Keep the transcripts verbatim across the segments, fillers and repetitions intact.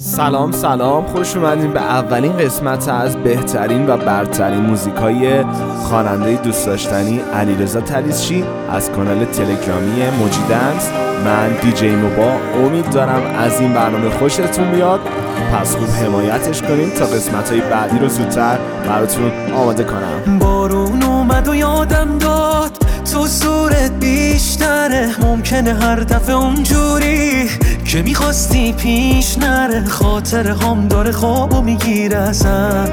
سلام سلام، خوش اومدین به اولین قسمت از بهترین و برترین موزیکای خواننده دوست داشتنی علیرضا طلیسچی از کانال تلگرامی موجی دنس. من دیجی موبا. امید دارم از این برنامه خوشتون بیاد، پس خوب حمایتش کنین تا قسمت‌های بعدی رو زودتر براتون آماده کنم. بارون اومد و یادم داد تو صورت بیشتره، ممکنه هر دفعه اونجوری که میخواستی پیش نره، خاطر هم داره خوابو میگیره ازم،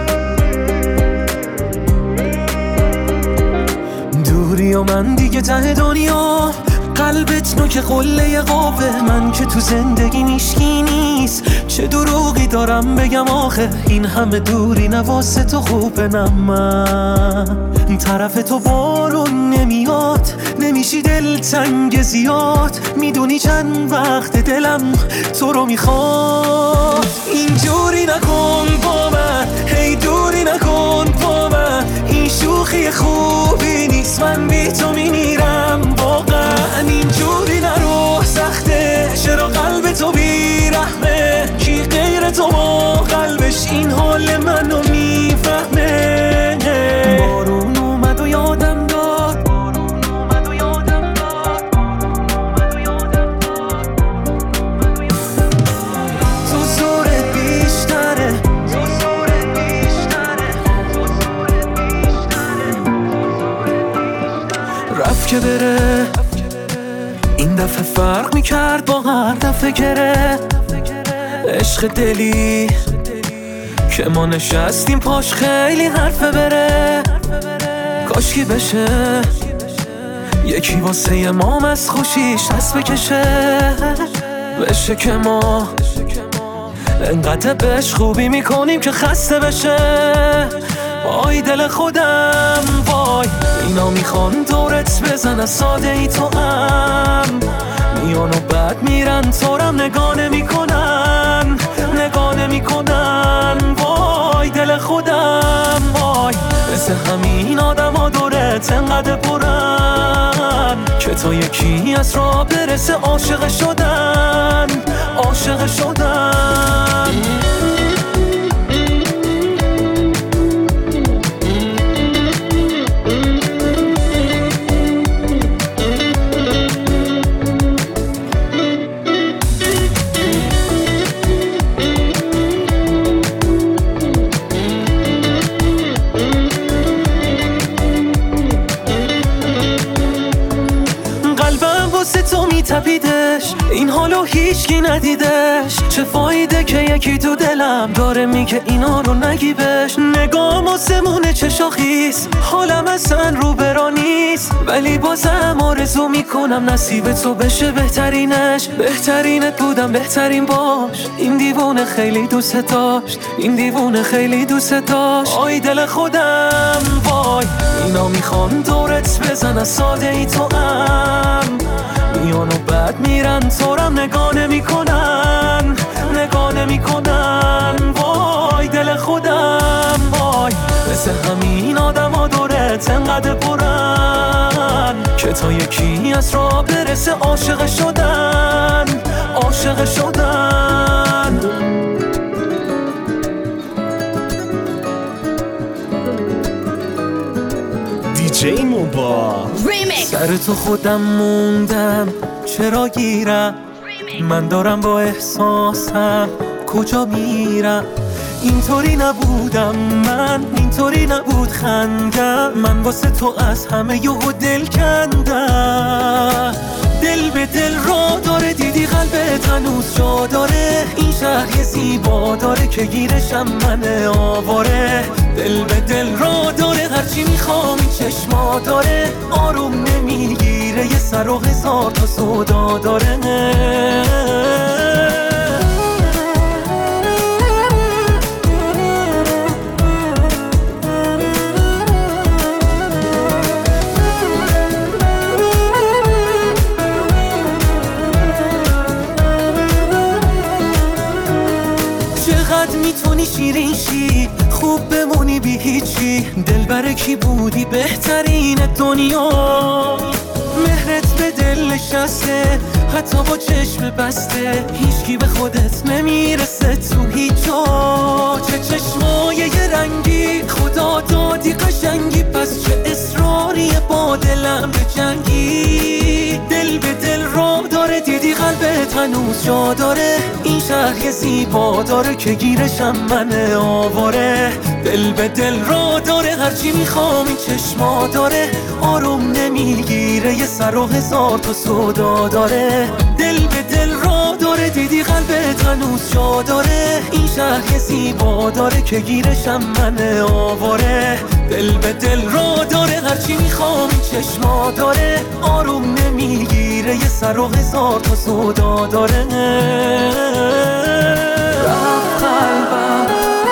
دوری و من دیگه ته دنیا، قلبت نوک قله قابه، من که تو زندگی میشکی نیست، چه دروغی دارم بگم آخه، این همه دوری نواسه تو خوبه، نه من طرف تو بارون نمیاد، نمیشی دلتنگ زیاد، میدونی چند وقت دلم تو رو میخواد، اینجوری نکن با من، هی دوری نکن با من، این شوخی خوبی نیست، من بی تو میمیرم واقعا، اینجوری نرو سخته، چرا قلب تو بیرحمه، کی غیر تو با قلبش این حال منو میفهمه. بارون اومد و یادم داد، بارون اومد و یادم داد، بارون اومد و یادم داد، تو زورت بیشتره، تو زورت بیشتره، تو زورت بیشتره، رفت که بره این دفعه فرق میکرد با هر دفعه گره، عشق دلی که ما نشستیم پاش خیلی حرفه بره، کاشکی بشه یکی واسه ما از خوشیش دست بکشه، بشه که ما انقدر بهش خوبی میکنیم که خسته بشه، وای دل خودم وای، اینا میخوان دورت بزن از ساده ای تو هم، میان و بعد میرن تورم نگاه نمیکنن، نگاه نمیکنن، وای دل خودم وای، مثل همین آدم ها دورت انقدر پرن که تا یکی از راه برسه عاشق شدن، عاشق شدن. تپیدش این حالو هیچکی ندیدش، چه فایده که یکی تو دلم داره میگه اینا رو نگی بهش، نگام آسمونه چه شاخیست، حالم اصلا رو برا نیست، ولی بازم آرزو میکنم نصیب تو بشه بهترینش، بهترینت بودم بهترین باش، این دیوونه خیلی دوست داشت، این دیوونه خیلی دوست داشت، آی دل خودم وای، اینا میخوان دورت بزن از ساده ای تو هم، میان و بعد میرن تورم نگاه نمیکنن، نگاه نمیکنن، وای دل خودم وای، مثل همین آدم ها دورت انقدر پرن که تا یکی از راه برسه عاشق شدن، عاشق شدن. دیجی موبا. سر تو خودم موندم چرا گیرم، من دارم با احساسم کجا میرم، اینطوری نبودم من، اینطوری نبود خندم، من واسه تو از همه یهو دل کندم، دل به دل را داره، دیدی قلبت هنوز جا داره، این شهر یه زیبا داره که گیرشم من آواره، دل به دل را داره، هرچی میخوام این چشما داره، آروم نمیگیره، یه سر و هزار تا سودا داره، میتونی شیرین شی، خوب بمونی بی هیچی، دل بر کی بودی بهترین دنیا، مهرت به دل نشسته حتی با چشم بسته، هیچکی به خودت نمیرسه تو هیچ جا. چه چشمای یه رنگی خدا دادی قشنگی، پس چه اصراری با دلم به جنگی. دل به دل را داره دیدی قلبت هنوز جا داره، این شهر یه زیبا داره که گیرشم من آواره. دل به دل را داره هرچی میخوام این چشما داره، آروم نمیگیره یه سر و هزار تا سودا داره. دل به دل را داره دیدی قلبت هنوز جا داره، این شهر یه زیبا داره که گیرشم من آواره. دل به دل را داره هرچی میخوام این چشما داره، آروم نمیگیره یه سر و هزار تا سودا داره. رفت قلبم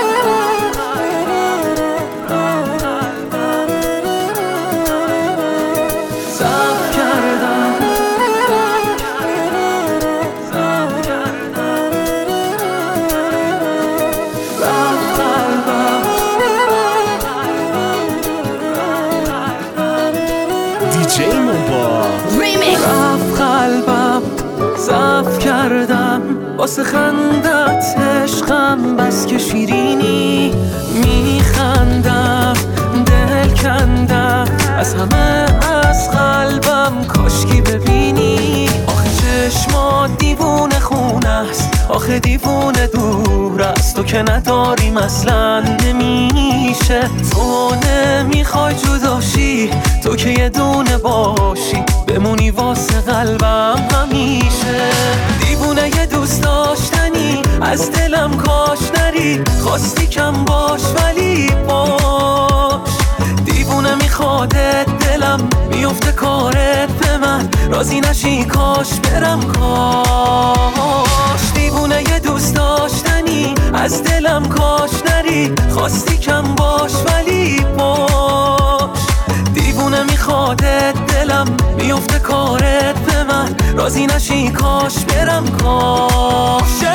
رفت قلبم ضعف کردم واسه خندت عشقم، بس که شیرینی میخندم دل کندم از همه از قلبم، کاشکی ببینی. آخه چشمات دیوونه خونه است، آخه دیوونه دور است، تو که نداریم اصلا نمیشه. تو نمیخوای جداشی، تو که یه دونه باشی بمونی واسه قلبم همیشه. دیوونه یه دوست داشتنی از دلم کاش نری، خواستی کم باش ولی باش. دیوونه میخوادت دلم میفته کارت به من، راضی نشی کاش برم کاش. دیوونه یه دوست داشتنی از دلم کاش نری، خواستی کم باش ولی باش. دیوونه میخوادت دلم میفته کارت به من، راضی نشی کاش برم کاش.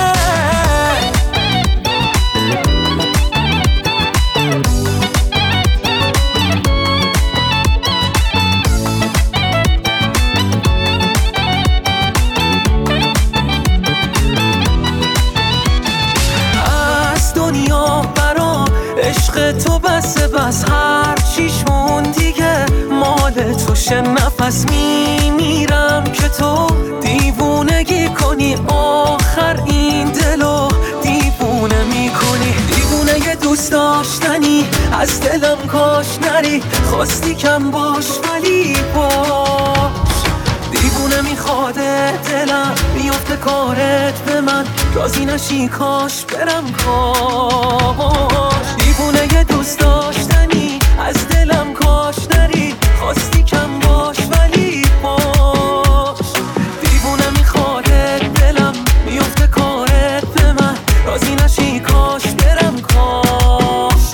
عشق تو بس بس هر چیش مون دیگه مال توشه، نفس میمیرم که تو دیوونگی کنی، آخر این دلو دیوونه میکنی. دیوونه یه دوست داشتنی از دلم کاش نری، خواستی کم باش ولی باش. دیوونه میخواده دلم میفته کارت به من، راضی نشی کاش برم کاش. دیوونه یه دوست داشتنی از دلم کاش نری، خواستی کم باش ولی باش. دیوونه میخواده دلم میفته کارت به من، راضی نشی کاش برم کاش.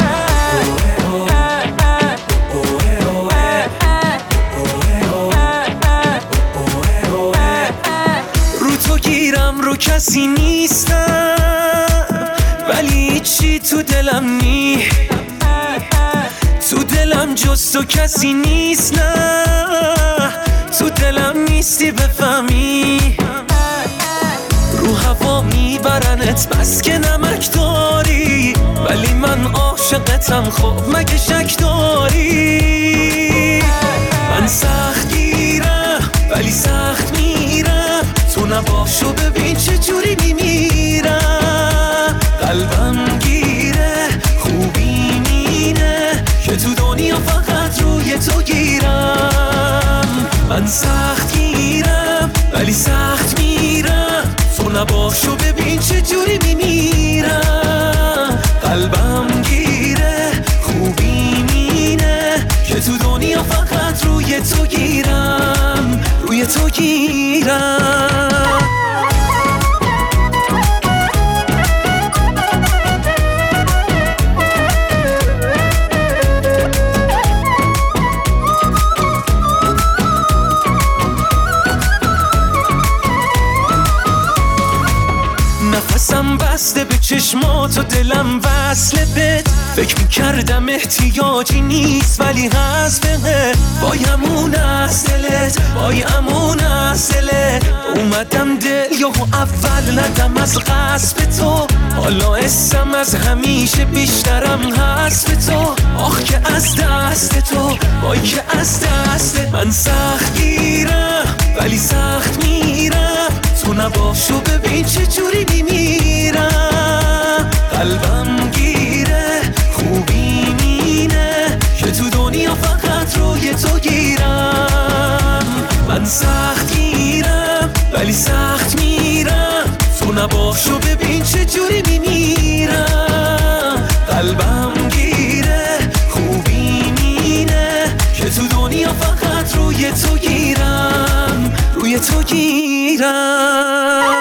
رو تو گیرم رو کسی نیستم، ولی چی تو دلم نی، تو دلم جز تو کسی نیست. نه تو دلم نیستی بفهمی، رو هوا میبرنت بس که نمک داری، ولی من عاشقتم خب مگه شک داری. من سخت گیرم ولی سخت میرم، تو نباشو ببین چه جوری میمیرم. قلبم گیره خوبی مینه که تو دنیا فقط روی تو گیرم. من سخت گیرم ولی سخت میرم، تو نباشو ببین چه جوری میمیرم. قلبم گیره خوبی مینه که تو دنیا فقط روی تو گیرم، روی تو گیرم. نفسم بسته به چشمات و دلم وصله بهت، فکر میکردم احتیاجی نیست ولی هست بهه، بایمون از دلت، بایمون از دلت. اومدم دل یهو اول ندم از غصب تو، حالا اسم از همیشه بیشترم هست به تو. آخ که از دست تو، وای که از دست من سخت گیرم ولی سخت میرم، تو نباشو ببین چه جوری میمیرم. قلبم گیره خوبی مینه که تو دنیا فقط روی تو گیرم. من سخت گیرم ولی سخت میرم، تو نباشو ببین چه جوری میمیرم. قلبم گیره خوبی مینه که تو دنیا فقط روی تو گیرم، روی تو گیرم.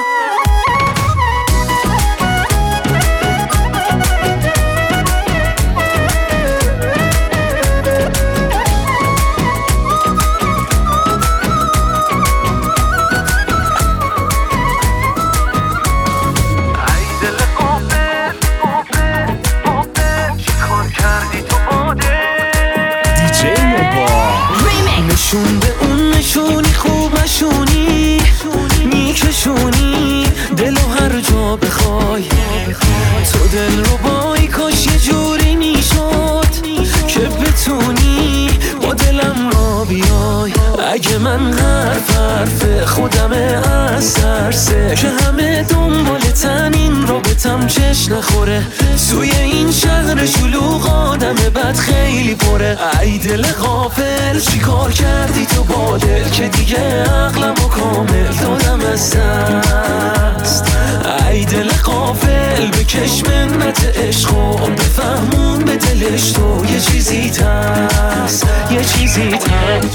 نشون به اون نشونی خوب نشونی، میکشونی دلو هر جا بخوای. تو دل رو بای کاش یه جوری میشد که بتونی با دلم را بیای. اگه من حرف حرف خودمه از ترسه که همه دنبال تنین رابطم چش نخوره. توی این شهر شلوغ آدم بد خیلی پره. ای دل غافل چی کار کردی تو با دل که دیگه عقلمو کامل دادم از دست. ای دل غافل بکش منت عشقو بفهمون به دلش تو یه چیزی هست، یه چیزی هست.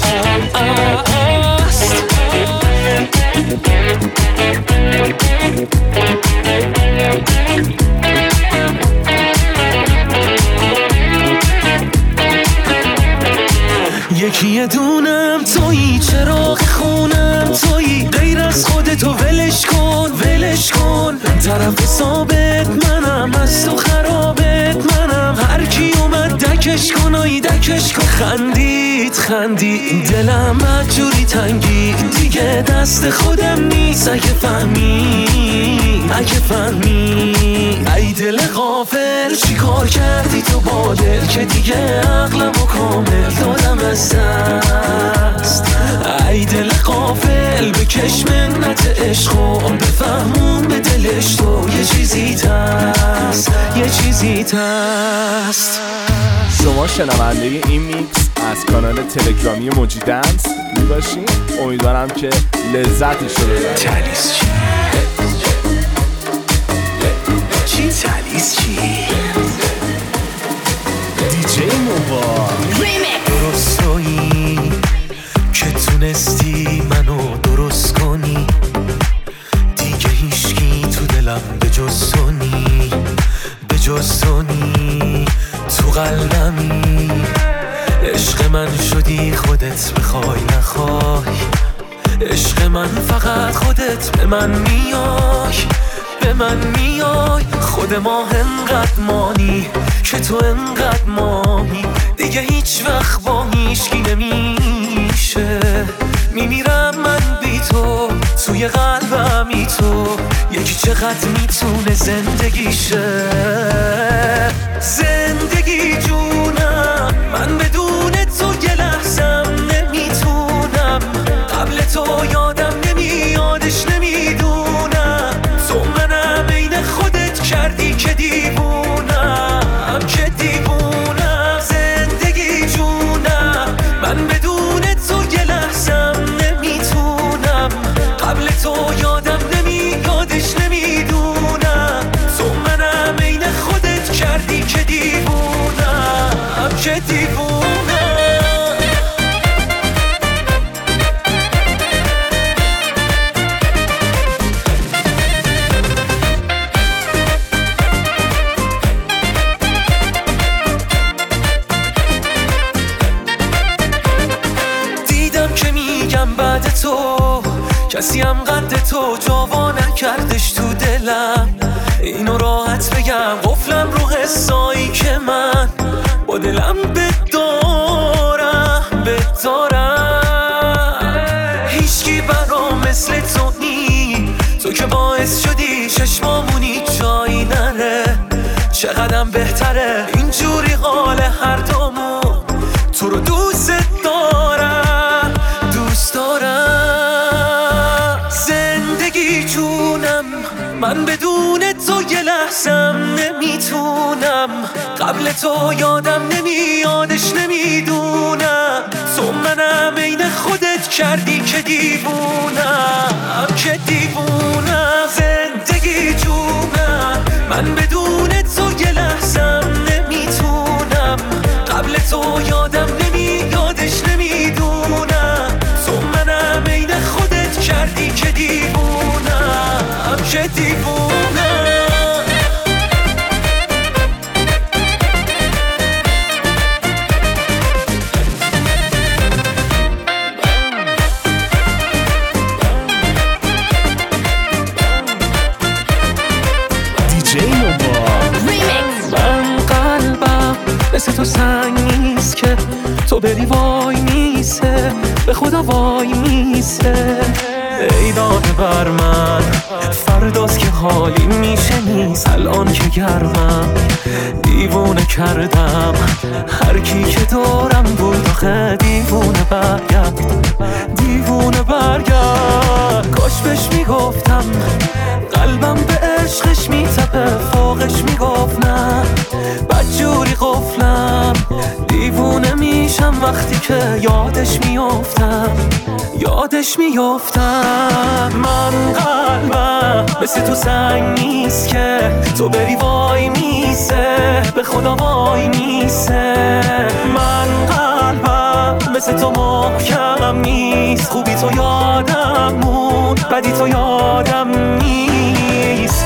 یکی دونم تویی، چراغ خونم تویی، غیر از خودتو ولش کن ولش کن. طرف ثابت منم، از تو خرابت منم، هر کی اومد دکش کن آی دکش کن. خندید خندید دلم مجوری تنگی، دیگه دست خودم نیست اگه فهمی، اگه فهمی. ای دل غافل چی کار کردی تو با دل که دیگه عقلمو کامل دادم از دست. ای دل غافل بکش منت عشقو بفهمون به دلش تو یه چیزی هست، یه چیزی هست. شما شنونده این میکس از کانال تلگرامی موجی دنس می باشین. امیدوارم که لذتش رو ببرید. تلیس چی؟ چی تلیس چی؟ دیجی موبا درستایی که تونستی منو درست کنی، دیگه هیچکی تو دلم به جز تو نی، به جز تو نی. تو قلبمی عشق من شدی خودت بخوای نخوای. عشق من فقط خودت به من میای، به من میای. خود ما انقدر مانی که تو انقدر مانی، دیگه هیچ وقت با هیچکی نمیشه. میمیرم من بی تو، توی قلبمی تو، یکی چقدر میتونه زندگیشه. زندگی جونم من بدون تو یه لحظم نمیتونم، قبل تو یادم نمیادش نمیدونم. تو منم عین خودت کردی که دیوونم، که دیوونم. زندگی جونم من بدون تو یه لحظم نمیتونم، قبل تو یادم نمیادش نمیدونم. تو منم عین خودت کردی که دیوونم، که دیوونم. بعد تو کسی هم قد تو جاوا نکردش تو دلم. اینو راحت بگم قفلم رو حسایی که من با دلم بدارم بدارم. هیچکی برام مثل تو نی، تو که باعث شدی چشمامونی جایی نره. چقدرم بهتره اینجوری حال هر دومون. تو رو دوست دارم دوست دارم. زندگی جونم من بدون تو یه لحظم نمیتونم. قبل تو یادم نمیادش نمیدونم. تو منم عین خودت کردی که دیوونم که دیوونم. زندگی جونم من بدون تو یه لحظم نمیتونم. قبل تو یادم نمیادش نمیدونم. تو منم عین خودت کردی که دیوونم که دیوونم. مثل تو سنگ نیست که تو بری وای میسه. به خدا وای میسه. ای داده بر من فرداست که حالی میشه نیست. الان که گرمم دیوونه کردم هر کی که دارم بود. آخه دیوونه برگرد دیوونه برگرد. کاش بهش میگفتم قلبم به عشقش میتپه. فوقش میگفت نه بدجوری قفلم. دیوونه میشم وقتی که یادش میافتم یادش میافتم. من قلبم مثل تو سنگ نیست که تو بری وای میسه. به خدا وای میسه. من قلبم مثل تو محکم نیست. خوبی تو یادم موند بدی تو یادم نیست.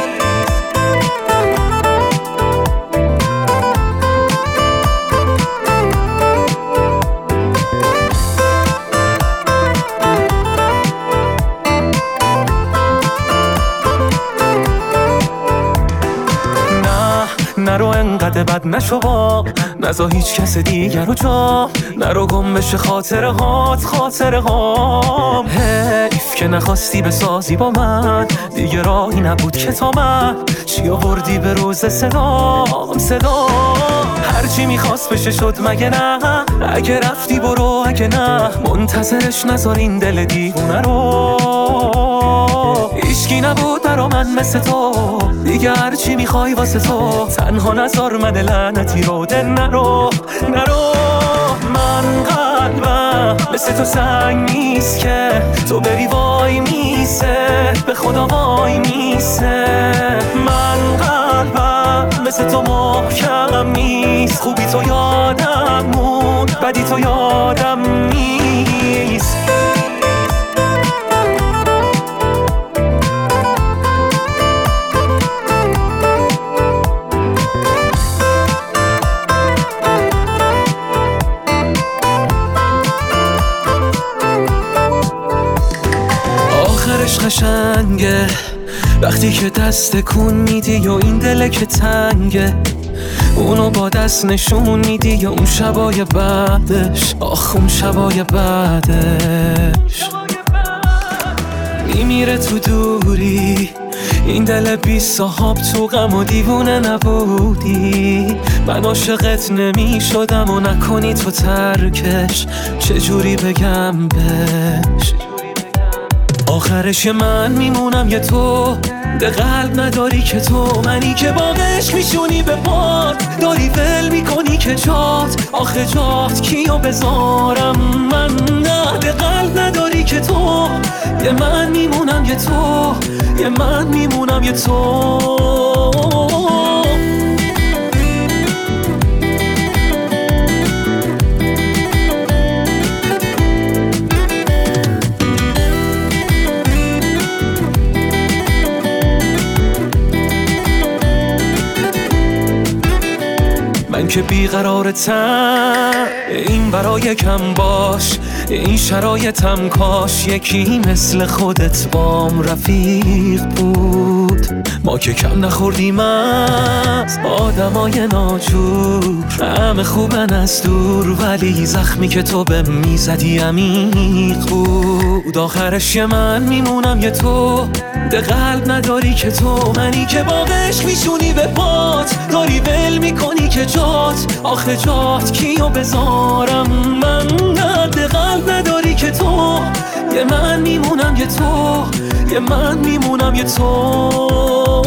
نرو انقدر بد نشو با نزا هیچ کس دیگر رو جا. نرو گم بشه خاطره هات خاطره هام. حیف که نخواستی بسازی با من. دیگه راهی نبود که تا من چی آوردی به روز صدام صدام. هرچی میخواست بشه شد مگه نه. اگه رفتی برو اگه نه منتظرش نذار این دل دیوونه رو. هیچکی نبود برا من مثل تو. دیگه هرچی میخوای واسه تو. تنها نذار من لعنتی رو ده نرو نرو. من قلبم مثل تو سنگ نیست که تو بری وای میسه. به خدا وای میسه. من قلبم مثل تو محکم نیست. خوبی تو یادم موند بدی تو یادم نیست. قشنگه وقتی که دست کون میدی و این دله که تنگه. اونو با دست نشون میدی یا اون شبای بعدش. آخ اون شبای بعدش میمیره تو دوری. این دل بی صاحب تو غم و دیوونه نبودی. من عاشقت نمی شدم و نکنی تو ترکش. چجوری بگم بهش آخرش من میمونم یه تو. ده قلب نداری که تو. منی که با عشق میشونی به پاد. داری ول میکنی که جات. آخه جات کیو بذارم من. نه ده قلب نداری که تو. یه من میمونم یه تو. یه من میمونم یه تو. من که بیقرارتم این برای کم باش. این شرایطم کاش یکی مثل خودت بام رفیق بود. بود. ما که کم نخوردیم از آدمای ناجور، همه خوبن از دور ولی زخمی که تو به میزدی عمیق بود. آخرش یه من میمونم یه تو، ده قلب نداری که تو، منی که با عشق میشونی به پات، داری ول میکنی که جات، آخه جات کیو بذارم من، ده قلب نداری که تو، یه من میمونم یه تو، یه من میمونم یه تو.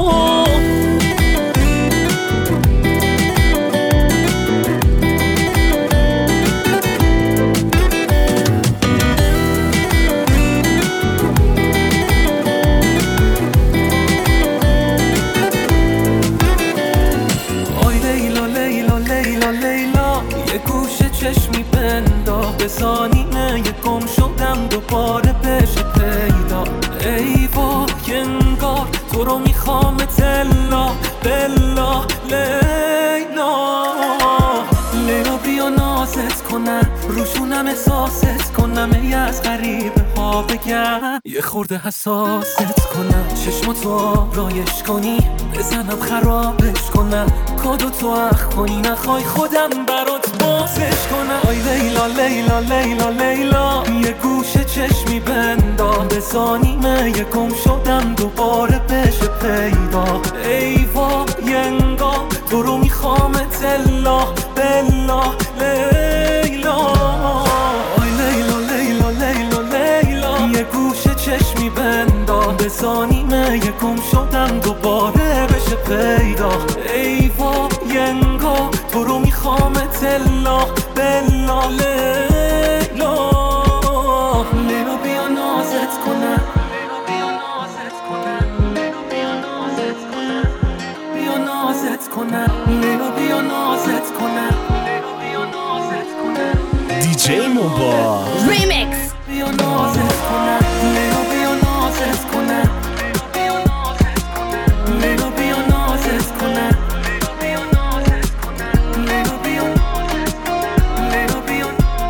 چشمی بندا به ثانیه یه گم شدم دوباره بشه پیدا. ای وای انگار تو رو میخوام تلا بلا لیلا. لیلا بیا نازت کنم روشونم احساست کنم، ای از غریبه ها بگم یه خورده حساست کنم، چشماتو رایش کنی بزنم خرابش کنم، کادو تو اخ کنی نخوای خودم برات بازش کنم. آی لیلا لیلا لیلا لیلا یه گوشه چشمی بندا به ثانیه یه گم شدم دوباره بشه پیدا. ای وای انگار تو رو میخوام تلا بلا لیلا. آی لیلا لیلا لیلا لیلا یه گوشه چشمی بندا به ثانیه یه گم شدم دوباره بشه پیدا. ای وای انگار تو رو میخوام تلا بلا لیلا. لیلا بیا نازت کنم، بیا نازت کنم، بیا نازت کنم، بیا نازت کنم، لیلا بیا نازت کنم، بیا نازت کنم. دیجی موبا ریمیکس. بیا نازت کنم، لیلا بیا نازت کنم، بیا نازت کنم، لیلا بیا نازت کنم، بیا نازت کنم، لیلا بیا نازت کنم، لیلا بیا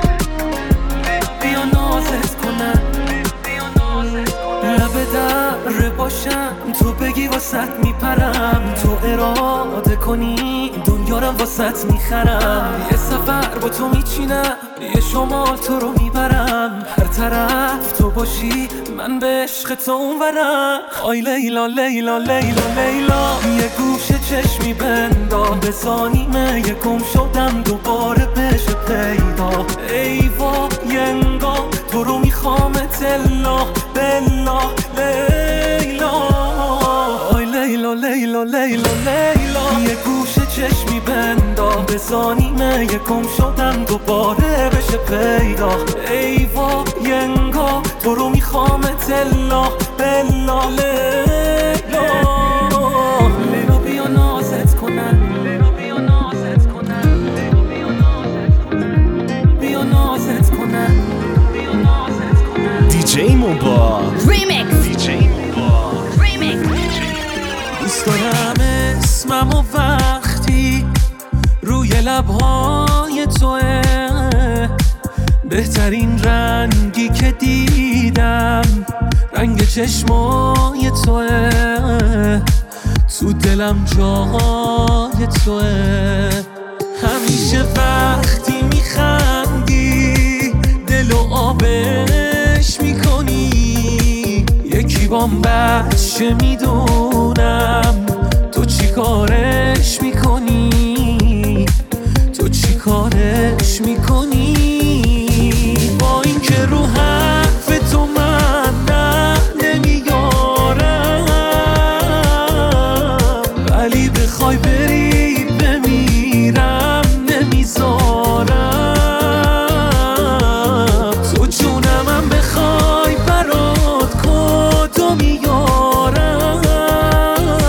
بیا نازت کنم، بیا نازت کنم. لب در باشم تو بگی واسط میپرم، تو اراده کنی دنیارم واسط میخرم، یه سفر با تو میچینم یه شمال تو رو میبرم، هر طرف تو باشی من به عشق تو اونورم. آی لیلا لیلا لیلا لیلا یه گوشه چشمی بندا به ثانیه یه گم شدم دوباره بشه پیدا. ای وای انگار تو رو میخوام تلا بلا لیلا. آی لیلا لیلا لیلا لیلا یه گوشه چشمی بندا به ثانیه یه گم شدم دوباره بشه پیدا. ای وای انگار تو رو میخوام تلا بلا لیلا. لیلا بیا نازت کنم، بیا نازت کنم، بیا نازت کنم، بیا نازت کنم، بیا نازت کنم. دیجی موبا ریمیکس. دیجی موبا ریمیکس. دوست دارم اسمم و وقتی روی لبهای توه، بهترین رنگی که دیدم رنگ چشمای توه، تو دلم جای توه. همیشه وقتی میخندی دلو آبش میکنی، یکی بام بچه میدونم تو چی کارش میکنی، تو چی کارش میکنی. با این که رو حرف تو من نه نمیارم، ولی بخوای بری بمیرم نمیذارم. تو جونمم بخوای برات کدو میارم،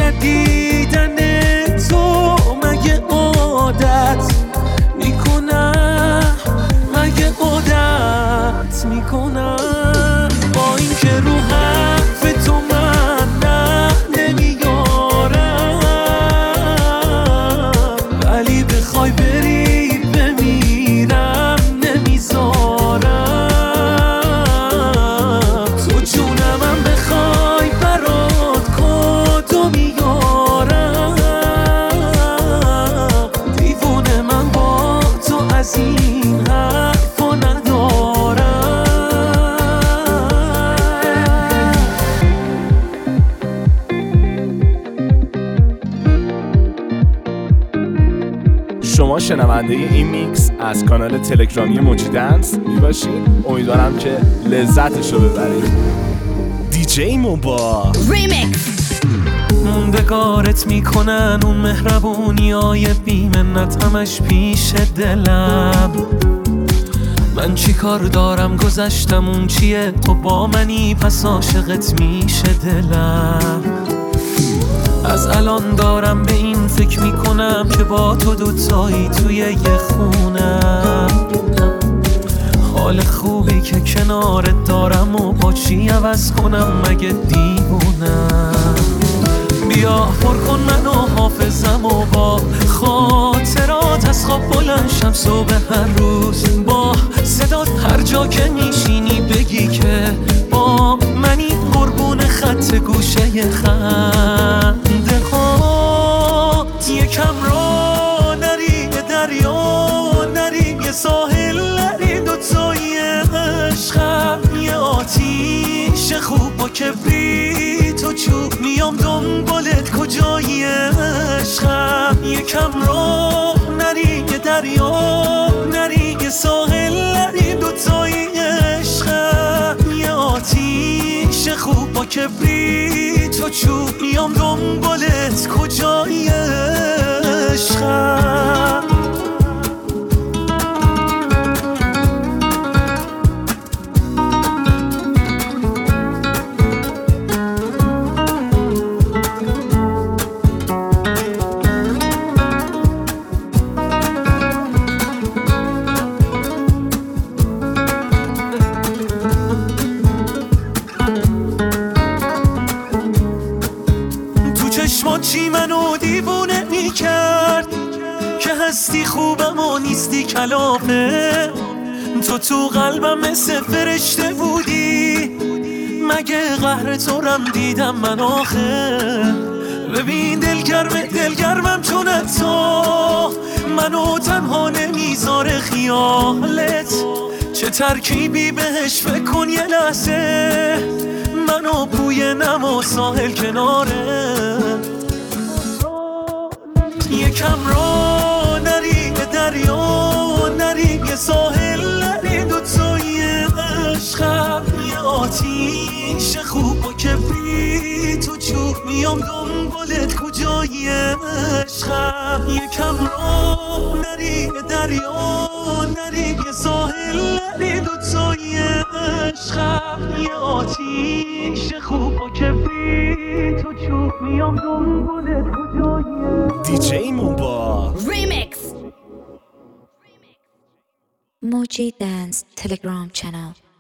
ندیدن تو مگه عادت میکنم، مگه عادت میکنم. با این که رو حرف تو من نه نمیارم، ولی بخوای بری بمیرم نمیذارم. تو جونمم بخوای برات کدو میارم، دیوونه من با تو از این حرفا ندارم. شما شنونده این میکس از کانال تلگرامی موجی دنس میباشید. امیدوارم که لذتشو ببرید. دیجی موبا ریمیکس. موندگارت میکنن اون مهربونیای بیمنت همش پیش دلم. من چی کار دارم گذشتم اون چیه، تو با منی پس عاشقت میشه دلم. از الان دارم به این فکر میکنم که با تو دوتایی توی یه خونم. حال خوبی که کنارت دارم و با چی عوض کنم مگه دیوونم. بیا پر کن منو حافظم و با خاطرات از خواب بلند شم صبح هر روز. با صدات هر جا که میشینی بگی که با منی، قربون خط گوشه خنده ها. یکم را نری دریا نری، یه ساحل نری، دوتایی عشقم یه آتیش خوب با کبریت و چوب. میام دنبالت کجایی عشقم. یکم را نری یه دریا نری، یه ساحل نری، دوتایی عشقم یه آتیش خوب با کبریت و چوب. میام دنبالت کجایی عشقم. چشمات چی منو دیوونه میکرد که هستی خوبم و نیستی کلافه. تو تو قلبم مثل فرشته بودی، مگه قهر تو رم دیدم من آخه. ببین دلگرم دلگرمم چون تو منو تنها نمیذاره خیالت. چه ترکیبی بهش فکر کن یه لحظه، منو بوی نم و ساحل کناره. یکم را نری دریا نری، یه ساحل نری، دوتایی عشقم یه آتیش خوب و کبریت و چوب. میام دنبالت کجایی عشقم. یکم را نری دریا نری، یه ساحل نری، دوتایی عشقم یه آتیش خوب و کبریت و چوب. میام دنبالت کجایی دیجی موبا ریمیکس. موجی دنس تلگرام چنل.